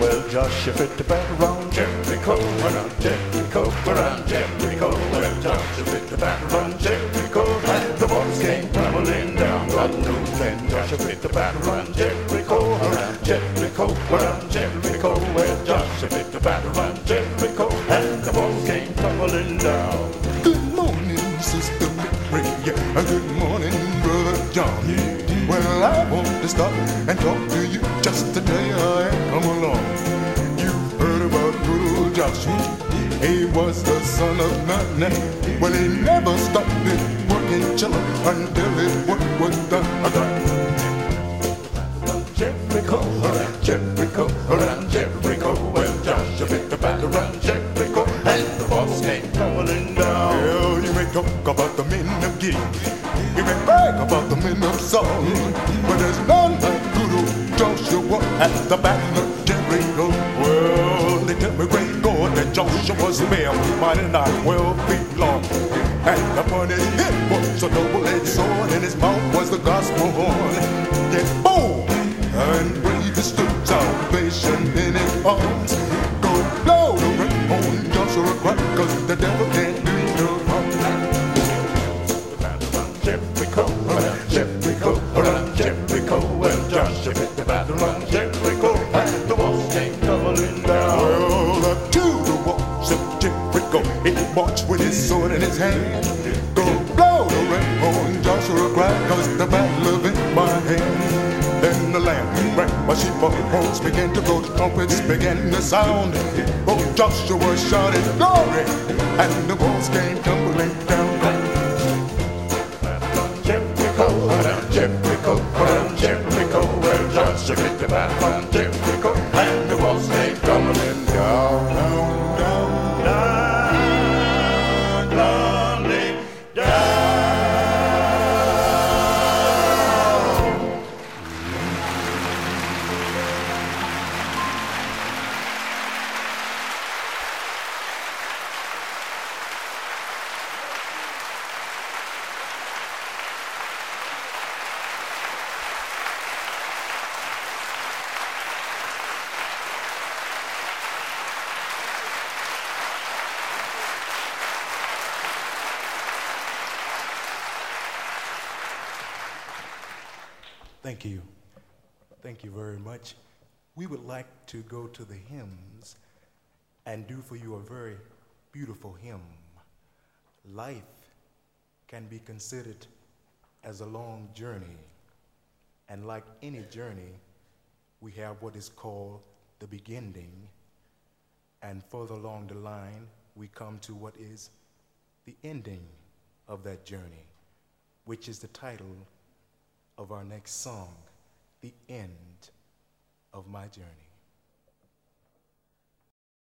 Well, Joshua fit the battle around Jericho, around Jericho, around Jericho. Well, Joshua fit the battle around Jericho, and the walls came tumbling down. God knows then Joshua fit the battle around Jericho, around Jericho, around Jericho. Well, Joshua fit the battle around Jericho, and the walls came tumbling down. Good morning, Sister Mary. Good morning, Brother John. Well, I want to stop and talk to you just to tell you how I come along. You've heard about good old Joshua. He was the son of Nun. Well, he never stopped his working chiller until his work was done. Jericho, around Jericho, around Jericho. Well, Joshua fit the battle around Jericho, and the walls came tumbling down. Well, you may talk about the men of Gideon, you may brag about the men of Saul, but there's none like good old Joshua at the battle of Jericho. Well, they tell me great God that Joshua was bare, mighty not 12 feet long, and upon his hip was a double-edged sword, and his mouth was the gospel horn. Yet bold and brave he stood, salvation in his arms. Go blow the red on Joshua cry, 'cause the devil can't do no harm. Jericho, around Jericho, around Jericho. Well, Joshua fit the battle around Jericho, and the walls came tumbling down. Well, up to the walls of Jericho, he marched with his sword in his hand. Go blow the red horn, Joshua cried, 'cause the battle is in my hand. Then the lamb rang, my sheep horns began to blow, the trumpets began to sound. Oh, Joshua shouted glory, and the walls came tumbling down. Jericho, around Jericho, around Jericho. Well, Joshua fit the battle around Jericho, and the walls came tumbling down, down, down, down, tumbling down. Thank you. Thank you very much. We would like to go to the hymns and do for you a very beautiful hymn. Life can be considered as a long journey, and like any journey, we have what is called the beginning, and further along the line, we come to what is the ending of that journey, which is the title of our next song, The End of My Journey.